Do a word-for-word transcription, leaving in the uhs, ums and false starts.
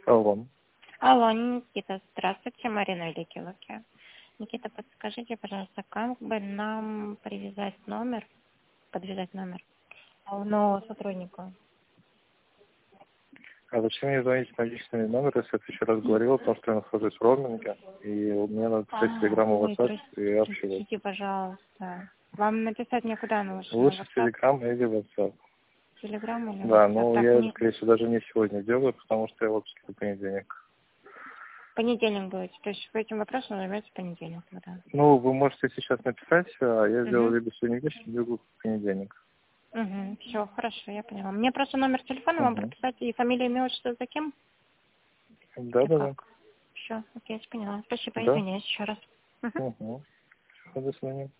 Алло. Алло, Никита, здравствуйте, Марина Великий. Никита, подскажите, пожалуйста, как бы нам привязать номер, подвязать номер нового сотрудника? А зачем мне звонить на личный номер, если я еще раз говорил, потому что я нахожусь в роуминге, и мне надо писать А, телеграмму в ой, WhatsApp и общаться. простите, пожалуйста. Вам написать мне куда нужно? На Лучше WhatsApp? телеграм или WhatsApp. Телеграм или Да, WhatsApp? но Так, я это, не... скорее всего, даже не сегодня делаю, потому что я в отпуске в понедельник. понедельник будет. То есть вы этим вопросом займете в понедельник, да? Ну, вы можете сейчас написать, а я сделаю Угу. либо сегодня вечером, либо в понедельник. Угу. Все, хорошо, я поняла. Мне просто номер телефона вам Угу. прописать и фамилия, имя, отчество за кем? Да, Или да, да. как? Все, окей, я поняла. Спасибо, Да. извиняюсь еще раз. Угу. Угу. До свидания.